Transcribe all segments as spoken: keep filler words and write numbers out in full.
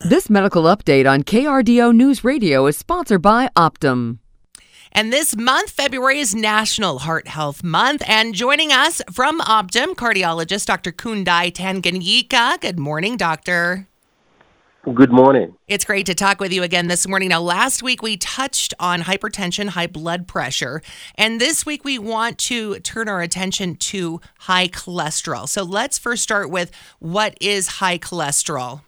This medical update on K R D O News Radio is sponsored by Optum. And this month, February, is National Heart Health Month. And joining us from Optum, cardiologist Doctor Kundai Tanganyika. Good morning, doctor. Good morning. It's great to talk with you again this morning. Now, last week we touched on hypertension, high blood pressure, and this week we want to turn our attention to high cholesterol. So let's first start with what is high cholesterol?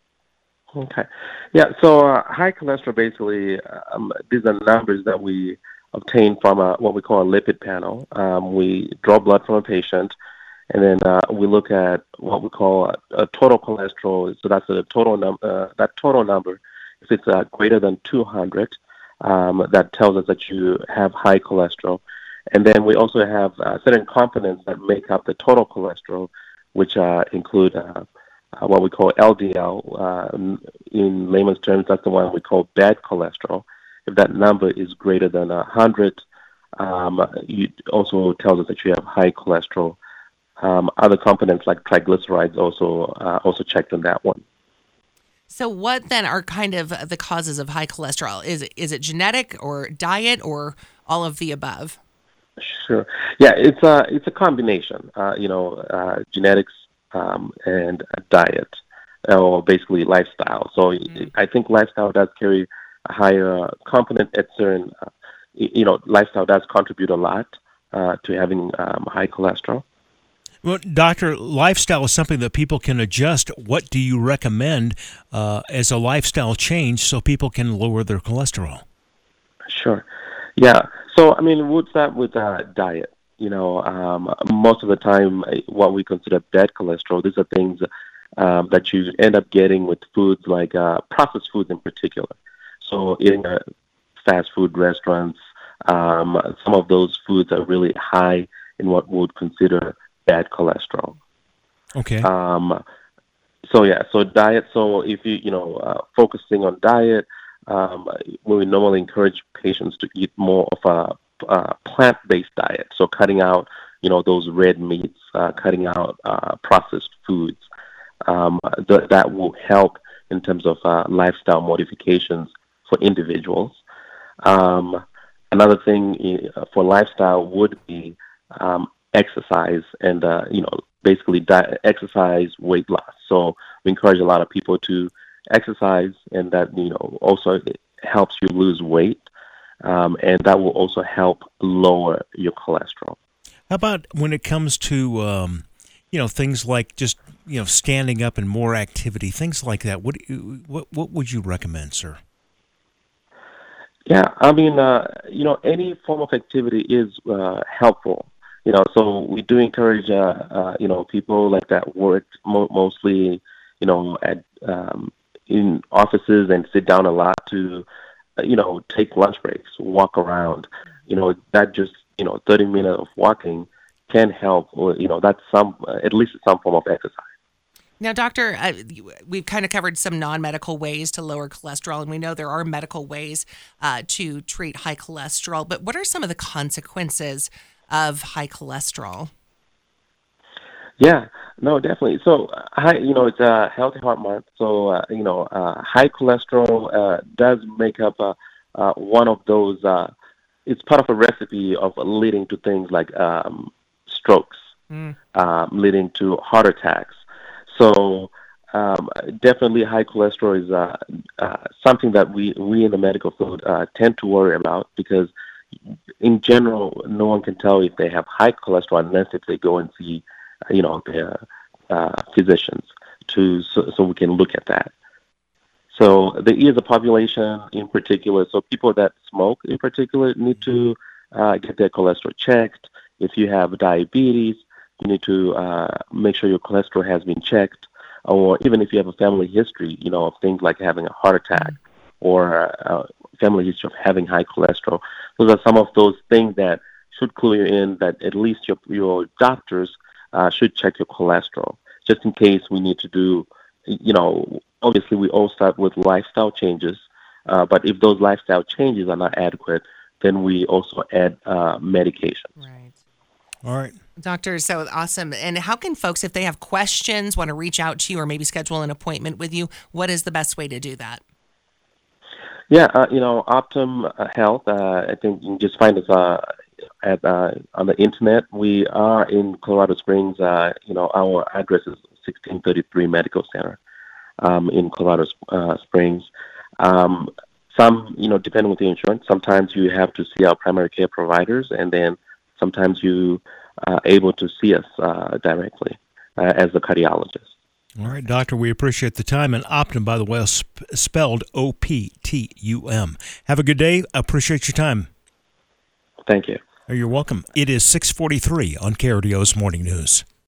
Okay. Yeah, so uh, high cholesterol basically, um, these are numbers that we obtain from a, what we call a lipid panel. Um, we draw blood from a patient, and then uh, we look at what we call a, a total cholesterol. So that's a total num- uh, that total number. If it's uh, greater than two hundred, um, that tells us that you have high cholesterol. And then we also have uh, certain components that make up the total cholesterol, which uh, include uh, uh, what we call L D L. Uh, in layman's terms, that's the one we call bad cholesterol. If that number is greater than one hundred, um, it also tells us that you have high cholesterol. Um, other components like triglycerides also uh, also checked on that one. So what then are kind of the causes of high cholesterol? Is it, is it genetic or diet or all of the above? Sure. Yeah, it's a, it's a combination, uh, you know, uh, genetics um, and diet, or basically lifestyle. So mm-hmm. I think lifestyle does carry a higher component at certain, uh, you know, lifestyle does contribute a lot uh, to having um, high cholesterol. Well, doctor, lifestyle is something that people can adjust. What do you recommend uh, as a lifestyle change so people can lower their cholesterol? Sure. Yeah. So, I mean, we'll start with uh, diet. You know, um, most of the time, what we consider bad cholesterol, these are things um, that you end up getting with foods like uh, processed foods in particular. So, eating at fast food restaurants, um, some of those foods are really high in what we would consider bad cholesterol. Okay. Um, so yeah, so diet. So if you you know uh, focusing on diet, um, we normally encourage patients to eat more of a, a plant-based diet. So cutting out you know those red meats, uh, cutting out uh, processed foods. Um, th- that will help in terms of uh, lifestyle modifications for individuals. Um, another thing uh, for lifestyle would be um, exercise and, uh, you know, basically di- exercise, weight loss. So we encourage a lot of people to exercise, and that, you know, also helps you lose weight, um, and that will also help lower your cholesterol. How about when it comes to, um, you know, things like just, you know, standing up and more activity, things like that? What, what, what would you recommend, sir? Yeah, I mean, uh, you know, any form of activity is uh, helpful. You know, so we do encourage, uh, uh, you know, people like that work mo- mostly, you know, at um, in offices and sit down a lot to, uh, you know, take lunch breaks, walk around. You know, that just, you know, thirty minutes of walking can help. Or, you know, that's some, uh, at least some form of exercise. Now, doctor, uh, we've kind of covered some non-medical ways to lower cholesterol, and we know there are medical ways uh, to treat high cholesterol. But what are some of the consequences of high cholesterol? Yeah, no, definitely. So, uh, high, you know, it's a Healthy Heart Month. So, uh, you know, uh, high cholesterol uh, does make up uh, uh, one of those. Uh, it's part of a recipe of leading to things like um, strokes, mm. um, leading to heart attacks. So, um, definitely, high cholesterol is uh, uh, something that we we in the medical field uh, tend to worry about, because in general, no one can tell if they have high cholesterol unless if they go and see, you know, their uh, physicians to so, so we can look at that. So there is a population in particular. So people that smoke in particular need to uh, get their cholesterol checked. If you have diabetes, you need to uh, make sure your cholesterol has been checked. Or even if you have a family history, you know, of things like having a heart attack or a family history of having high cholesterol. Those are some of those things that should clue you in that at least your your doctors uh, should check your cholesterol, just in case we need to do, you know, obviously we all start with lifestyle changes, uh, but if those lifestyle changes are not adequate, then we also add uh, medication. Right. All right. Doctor, so awesome. And how can folks, if they have questions, want to reach out to you or maybe schedule an appointment with you, what is the best way to do that? Yeah, uh, you know, Optum uh, Health, uh, I think you can just find us uh, at uh, on the internet. We are in Colorado Springs. Uh, you know, our address is sixteen thirty-three Medical Center um, in Colorado uh, Springs. Um, some, you know, depending with the insurance, sometimes you have to see our primary care providers, and then sometimes you are able to see us uh, directly uh, as a cardiologist. All right, Doctor, we appreciate the time. And Optum, by the way, is sp- spelled O P T U M. Have a good day. Appreciate your time. Thank you. You're welcome. It is six forty-three on K R D O's Morning News.